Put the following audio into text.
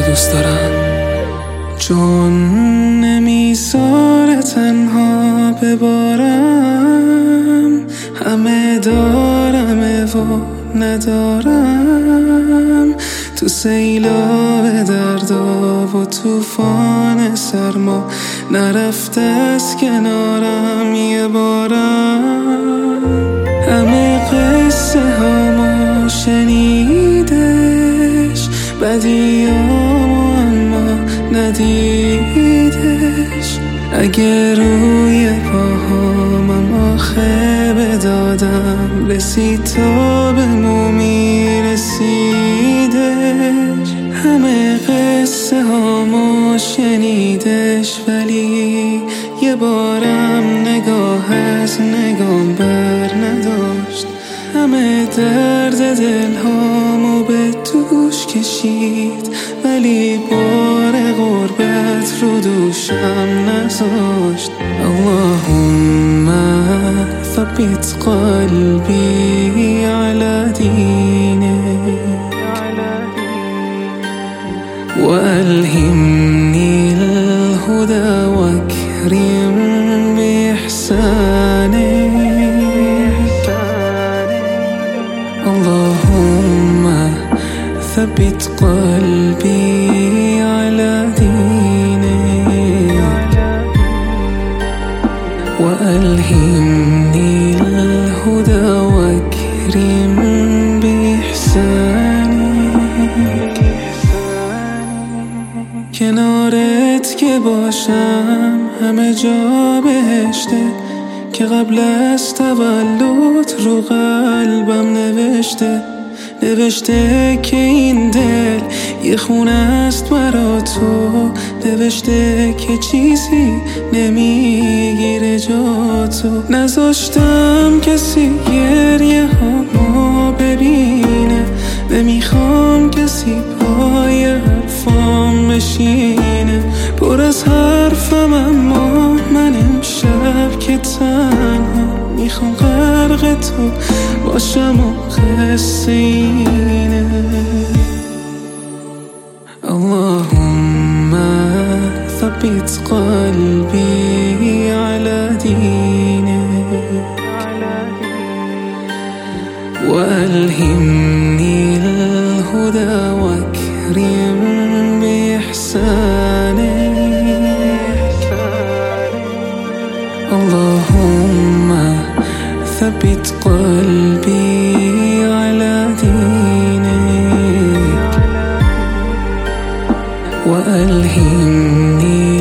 دوست دارم، چون نمیذاره تنها ببارم. همه دارمه و ندارم، تو سیلاب دردا و توفان سرما نرفته از کنارم یه بارم. همه قصه هامو شنیدش، بدیامو اما ندیدش. اگه روی پاهامم آخه بدادم، رسید تا به مو میرسیدش. همه قصه هامو شنیدش، ولی یه بارم نگاه از نگام بر نداشت. همه درد دل هامو به دوش کشید، ولی بار غربت رو دوشم نذاشت. اللهم ثبت قلبي على دينك، وألهمني الهدى واكرم بإحسانك. اللهم ثبت قلبي على دينك، وألهمني الهدى واكرم بإحسانك. کنارت که باشم همه جا بهشته، که قبل از تولد رو قلبم نوشته که این دل یه خونه است برا تو. نوشته که چیزی نمیگیره جا تو. نذاشتم کسی گریه هامو ببینه، نمیخوام کسی پای حرفام بشینه. پر از حرفم اما من امشب که تنها میخوام غرق تو باشم و قصه اینه. اللهم ثبت قلبي على دينك، وألهمني الهدى واكرم بإحسانك. اللهم ثبت قلبي على دينك، وألهمني